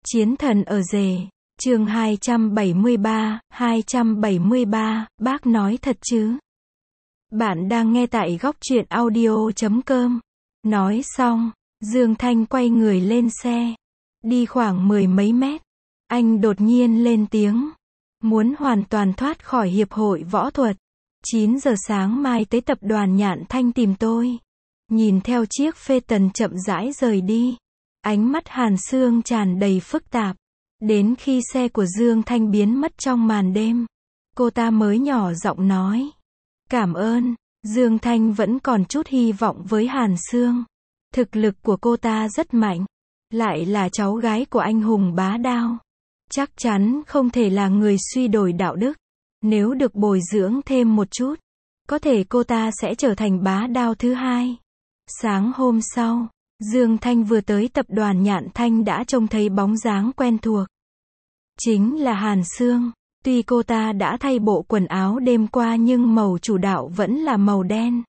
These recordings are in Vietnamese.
Chiến thần ở rể, chương 273, bác nói thật chứ? Bạn đang nghe tại góc truyện audio.com. Nói xong, Dương Thanh quay người lên xe. Đi khoảng 10 mấy mét, anh đột nhiên lên tiếng. Muốn hoàn toàn thoát khỏi hiệp hội võ thuật. 9 giờ sáng mai tới tập đoàn Nhạn Thanh tìm tôi. Nhìn theo chiếc Phaeton chậm rãi rời đi. Ánh mắt Hàn Sương tràn đầy phức tạp. Đến khi xe của Dương Thanh biến mất trong màn đêm, cô ta mới nhỏ giọng nói. Cảm ơn. Dương Thanh vẫn còn chút hy vọng với Hàn Sương. Thực lực của cô ta rất mạnh. Lại là cháu gái của anh hùng bá đao. Chắc chắn không thể là người suy đồi đạo đức. Nếu được bồi dưỡng thêm một chút, có thể cô ta sẽ trở thành bá đao thứ hai. Sáng hôm sau, Dương Thanh vừa tới tập đoàn Nhạn Thanh đã trông thấy bóng dáng quen thuộc. Chính là Hàn Sương. Tuy cô ta đã thay bộ quần áo đêm qua nhưng màu chủ đạo vẫn là màu đen.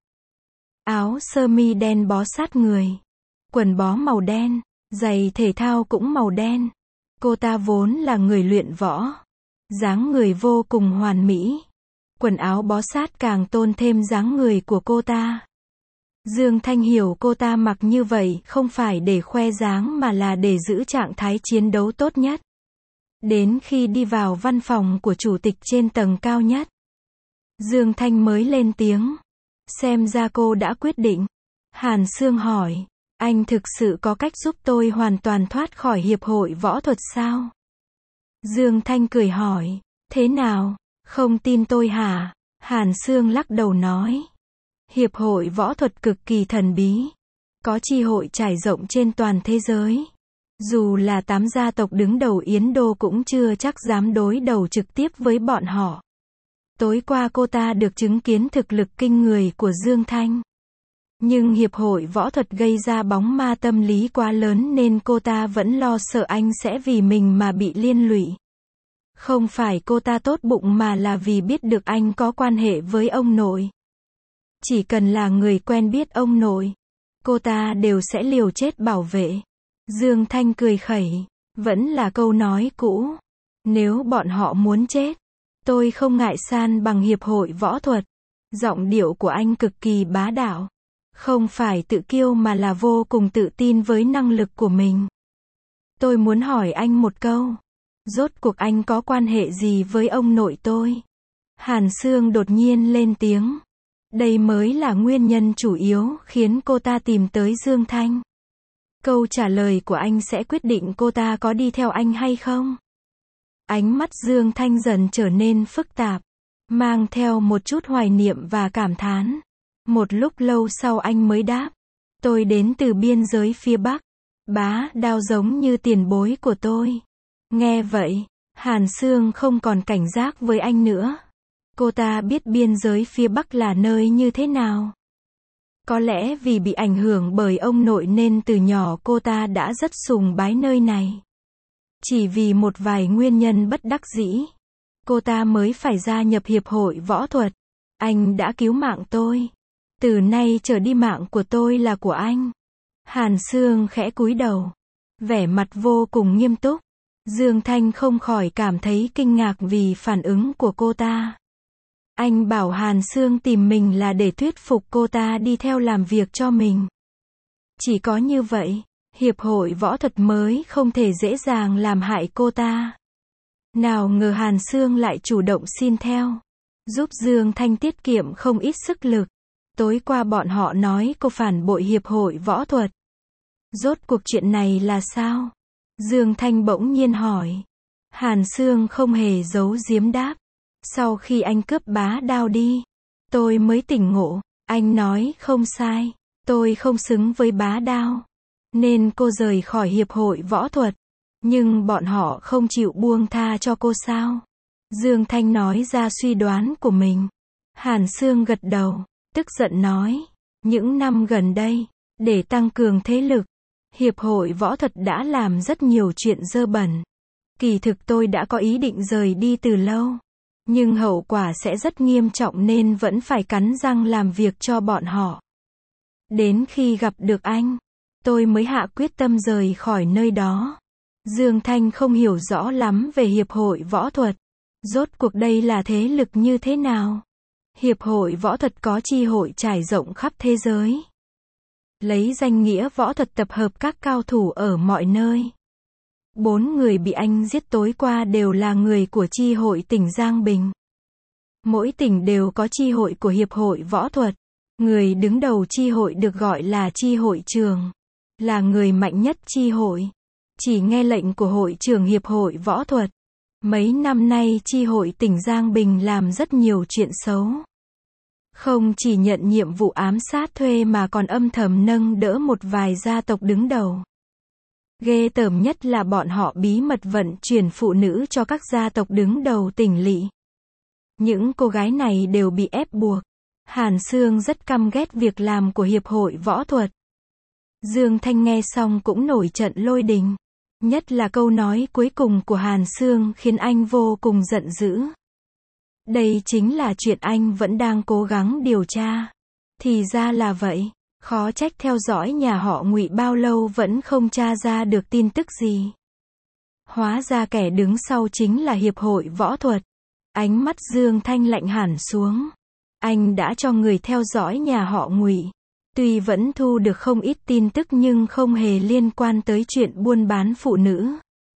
Áo sơ mi đen bó sát người. Quần bó màu đen. Giày thể thao cũng màu đen. Cô ta vốn là người luyện võ. Dáng người vô cùng hoàn mỹ. Quần áo bó sát càng tôn thêm dáng người của cô ta. Dương Thanh hiểu cô ta mặc như vậy không phải để khoe dáng mà là để giữ trạng thái chiến đấu tốt nhất. Đến khi đi vào văn phòng của chủ tịch trên tầng cao nhất, Dương Thanh mới lên tiếng. Xem ra cô đã quyết định. Hàn Sương hỏi, anh thực sự có cách giúp tôi hoàn toàn thoát khỏi hiệp hội võ thuật sao? Dương Thanh cười hỏi, thế nào, không tin tôi hả? Hàn Sương lắc đầu nói, hiệp hội võ thuật cực kỳ thần bí, có chi hội trải rộng trên toàn thế giới. Dù là 8 gia tộc đứng đầu Yến Đô cũng chưa chắc dám đối đầu trực tiếp với bọn họ. Tối qua cô ta được chứng kiến thực lực kinh người của Dương Thanh. Nhưng hiệp hội võ thuật gây ra bóng ma tâm lý quá lớn nên cô ta vẫn lo sợ anh sẽ vì mình mà bị liên lụy. Không phải cô ta tốt bụng mà là vì biết được anh có quan hệ với ông nội. Chỉ cần là người quen biết ông nội, cô ta đều sẽ liều chết bảo vệ. Dương Thanh cười khẩy, vẫn là câu nói cũ. Nếu bọn họ muốn chết, tôi không ngại san bằng hiệp hội võ thuật. Giọng điệu của anh cực kỳ bá đạo. Không phải tự kiêu mà là vô cùng tự tin với năng lực của mình. Tôi muốn hỏi anh một câu. Rốt cuộc anh có quan hệ gì với ông nội tôi? Hàn Sương đột nhiên lên tiếng. Đây mới là nguyên nhân chủ yếu khiến cô ta tìm tới Dương Thanh. Câu trả lời của anh sẽ quyết định cô ta có đi theo anh hay không? Ánh mắt Dương Thanh dần trở nên phức tạp, mang theo một chút hoài niệm và cảm thán. Một lúc lâu sau anh mới đáp. Tôi đến từ biên giới phía Bắc. Bá đao giống như tiền bối của tôi. Nghe vậy, Hàn Sương không còn cảnh giác với anh nữa. Cô ta biết biên giới phía Bắc là nơi như thế nào. Có lẽ vì bị ảnh hưởng bởi ông nội nên từ nhỏ cô ta đã rất sùng bái nơi này. Chỉ vì một vài nguyên nhân bất đắc dĩ, cô ta mới phải gia nhập hiệp hội võ thuật. Anh đã cứu mạng tôi. Từ nay trở đi mạng của tôi là của anh. Hàn Sương khẽ cúi đầu, vẻ mặt vô cùng nghiêm túc. Dương Thanh không khỏi cảm thấy kinh ngạc vì phản ứng của cô ta. Anh bảo Hàn Sương tìm mình là để thuyết phục cô ta đi theo làm việc cho mình. Chỉ có như vậy, hiệp hội võ thuật mới không thể dễ dàng làm hại cô ta. Nào ngờ Hàn Sương lại chủ động xin theo, giúp Dương Thanh tiết kiệm không ít sức lực. Tối qua bọn họ nói cô phản bội hiệp hội võ thuật. Rốt cuộc chuyện này là sao? Dương Thanh bỗng nhiên hỏi. Hàn Sương không hề giấu giếm đáp. Sau khi anh cướp bá đao đi, tôi mới tỉnh ngộ. Anh nói không sai, tôi không xứng với bá đao, nên cô rời khỏi hiệp hội võ thuật. Nhưng bọn họ không chịu buông tha cho cô sao? Dương Thanh nói ra suy đoán của mình. Hàn Sương gật đầu, tức giận nói. Những năm gần đây, để tăng cường thế lực, hiệp hội võ thuật đã làm rất nhiều chuyện dơ bẩn. Kỳ thực tôi đã có ý định rời đi từ lâu. Nhưng hậu quả sẽ rất nghiêm trọng nên vẫn phải cắn răng làm việc cho bọn họ. Đến khi gặp được anh, tôi mới hạ quyết tâm rời khỏi nơi đó. Dương Thanh không hiểu rõ lắm về Hiệp hội Võ thuật. Rốt cuộc đây là thế lực như thế nào? Hiệp hội Võ thuật có chi hội trải rộng khắp thế giới. Lấy danh nghĩa võ thuật tập hợp các cao thủ ở mọi nơi. 4 người bị anh giết tối qua đều là người của chi hội tỉnh Giang Bình. Mỗi tỉnh đều có chi hội của Hiệp hội Võ thuật. Người đứng đầu chi hội được gọi là chi hội trưởng. Là người mạnh nhất chi hội. Chỉ nghe lệnh của hội trưởng Hiệp hội Võ thuật. Mấy năm nay chi hội tỉnh Giang Bình làm rất nhiều chuyện xấu. Không chỉ nhận nhiệm vụ ám sát thuê mà còn âm thầm nâng đỡ một vài gia tộc đứng đầu. Ghê tởm nhất là bọn họ bí mật vận chuyển phụ nữ cho các gia tộc đứng đầu tỉnh lỵ. Những cô gái này đều bị ép buộc. Hàn Sương rất căm ghét việc làm của Hiệp hội Võ thuật. Dương Thanh nghe xong cũng nổi trận lôi đình. Nhất là câu nói cuối cùng của Hàn Sương khiến anh vô cùng giận dữ. Đây chính là chuyện anh vẫn đang cố gắng điều tra. Thì ra là vậy. Khó trách theo dõi nhà họ Ngụy bao lâu vẫn không tra ra được tin tức gì. Hóa ra kẻ đứng sau chính là Hiệp hội Võ thuật. Ánh mắt Dương Thanh lạnh hẳn xuống. Anh đã cho người theo dõi nhà họ Ngụy. Tuy vẫn thu được không ít tin tức nhưng không hề liên quan tới chuyện buôn bán phụ nữ.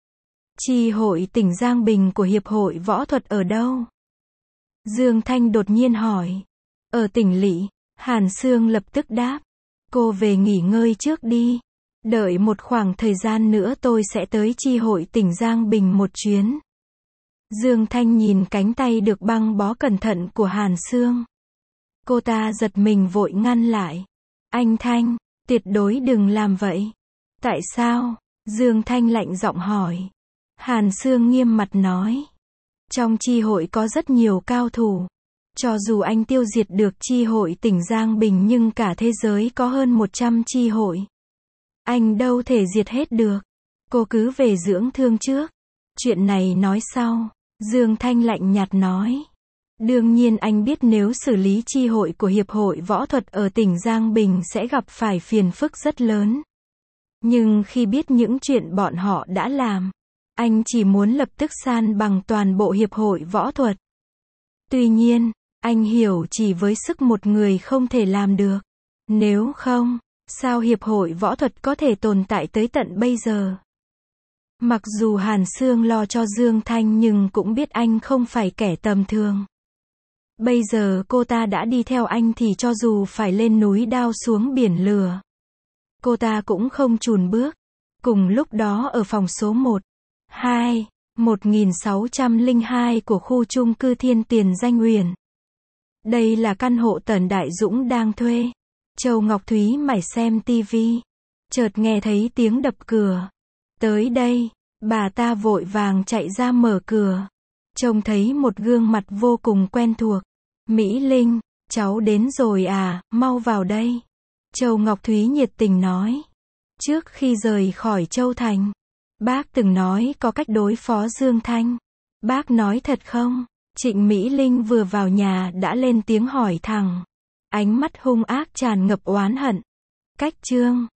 Chi hội tỉnh Giang Bình của Hiệp hội Võ thuật ở đâu? Dương Thanh đột nhiên hỏi. Ở tỉnh lỵ. Hàn Sương lập tức đáp. Cô về nghỉ ngơi trước đi. Đợi một khoảng thời gian nữa tôi sẽ tới chi hội tỉnh Giang Bình một chuyến. Dương Thanh nhìn cánh tay được băng bó cẩn thận của Hàn Sương. Cô ta giật mình vội ngăn lại. Anh Thanh, tuyệt đối đừng làm vậy. Tại sao? Dương Thanh lạnh giọng hỏi. Hàn Sương nghiêm mặt nói. Trong chi hội có rất nhiều cao thủ. Cho dù anh tiêu diệt được chi hội tỉnh Giang Bình nhưng cả thế giới có hơn 100 chi hội. Anh đâu thể diệt hết được. Cô cứ về dưỡng thương trước. Chuyện này nói sau. Dương Thanh lạnh nhạt nói. Đương nhiên anh biết nếu xử lý chi hội của Hiệp hội Võ thuật ở tỉnh Giang Bình sẽ gặp phải phiền phức rất lớn. Nhưng khi biết những chuyện bọn họ đã làm, anh chỉ muốn lập tức san bằng toàn bộ Hiệp hội Võ thuật. Tuy nhiên, anh hiểu chỉ với sức một người không thể làm được. Nếu không, sao Hiệp hội Võ thuật có thể tồn tại tới tận bây giờ? Mặc dù Hàn Sương lo cho Dương Thanh nhưng cũng biết anh không phải kẻ tầm thường. Bây giờ cô ta đã đi theo anh thì cho dù phải lên núi đao xuống biển lửa, cô ta cũng không chùn bước. Cùng lúc đó ở phòng số 1602 của khu chung cư Thiên Tiền Danh Uyển. Đây là căn hộ Tần Đại Dũng đang thuê. Châu Ngọc Thúy mải xem tivi. Chợt nghe thấy tiếng đập cửa. Tới đây, bà ta vội vàng chạy ra mở cửa. Trông thấy một gương mặt vô cùng quen thuộc. Mỹ Linh, cháu đến rồi à, mau vào đây. Châu Ngọc Thúy nhiệt tình nói. Trước khi rời khỏi Châu Thành, bác từng nói có cách đối phó Dương Thanh. Bác nói thật không? Trịnh Mỹ Linh vừa vào nhà đã lên tiếng hỏi thẳng. Ánh mắt hung ác tràn ngập oán hận. Cách Trương,